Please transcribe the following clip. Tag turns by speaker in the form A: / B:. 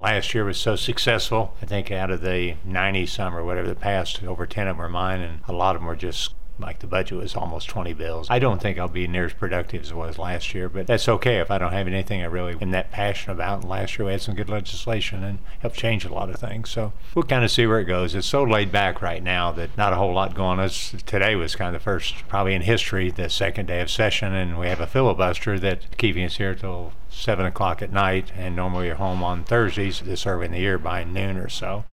A: last year was so successful. I think out of the 90 some or whatever that passed, over 10 of them were mine, and a lot of them were just like the budget was almost 20 bills. I don't think I'll be near as productive as I was last year, but that's okay if I don't have anything I really am that passionate about. And last year we had some good legislation and helped change a lot of things. So we'll kind of see where it goes. It's so laid back right now that not a whole lot going on. Today was kind of the first, probably in history, the second day of session, and we have a filibuster that's keeping us here till 7 o'clock at night, and normally we're home on Thursdays this early in the year by noon or so.